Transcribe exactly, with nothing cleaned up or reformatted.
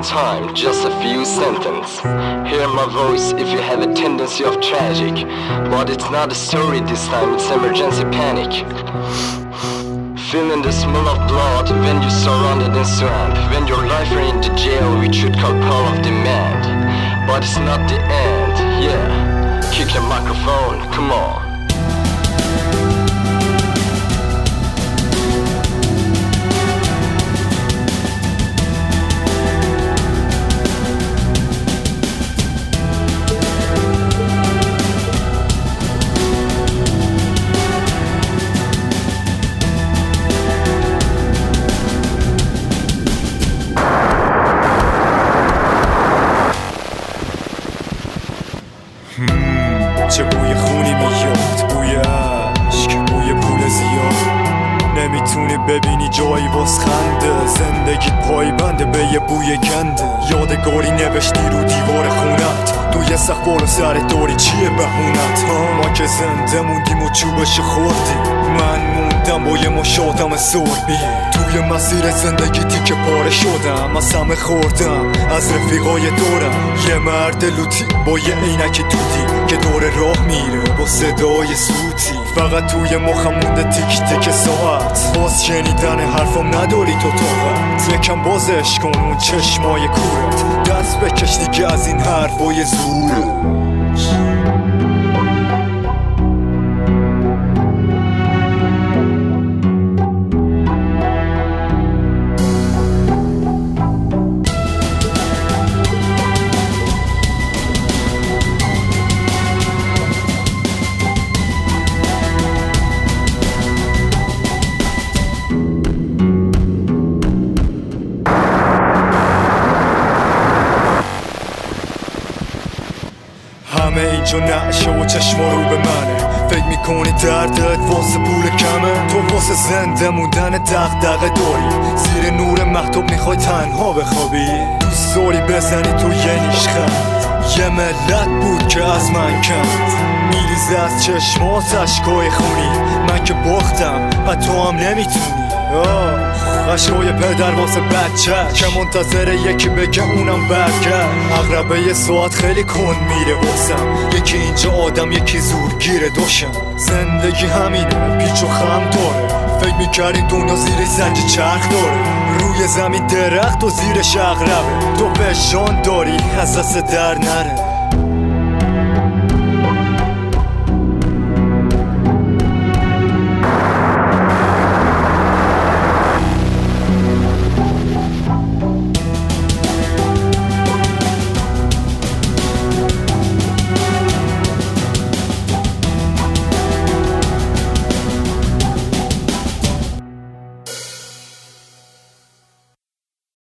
time, just a few sentences. Hear my voice if you have a tendency of tragic, but it's not a story this time, it's emergency panic. Feeling the smell of blood when you're surrounded in swamp, when your life are in the jail which should call power of demand. But it's not the end, yeah. Kick your microphone, come on. چه بوی خونی میاد، بوی عشق، بوی پول زیاد. نمیتونی ببینی جایی واس خنده، زندگی پایبنده به یه بوی گنده. یادگاری نوشتی رو دیوار خونت، تو یه سخت بالا سرت داری چیه بهونت؟ ما که زنده موندیم و چوبش خوردیم، من موندم با یه مش آدم سربی. توی مسیر زندگی تیکه پاره شدم، از همه خوردم، از رفیقای دورم. یه مرد لوتی با یه عینک دودی که دور راه میره با صدای سوتی. فقط توی مخم مونده تیک تیک ساعت، باز شنیدن حرفم نداری تو طاقت. یکم بازش کن اون چشمای کورت، دست بکش دیگه از این حرفای زوره. همه اینجا نعشه و چشما رو به منه، فکر میکنی دردت واسه پول کمه؟ تو واسه زنده موندن دغدغه داری، زیر نور مهتاب میخوای تنها بخوابی. دوست داری بزنی تو یه نیشخند، یه ملت بود که از من کند. میریزه از چشمات اشکای خونی، من که باختم و تو هم نمیتونی. قشای پدر واسه بچه که منتظر یکی بگه اونم برگرد. اغربه یه ساعت خیلی کن میره واسم، یکی اینجا آدم یکی زورگیره دوشم. زندگی همینه پیچ و خم داره، فکر میکردین دنیا زیر زنج چرخ داره. روی زمین درخت و زیرش اغربه، تو فشان داری از دست در نره.